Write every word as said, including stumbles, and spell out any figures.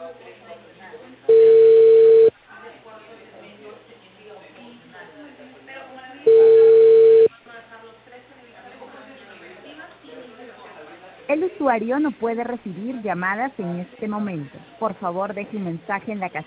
El usuario no puede recibir llamadas en este momento. Por favor, deje un mensaje en la casilla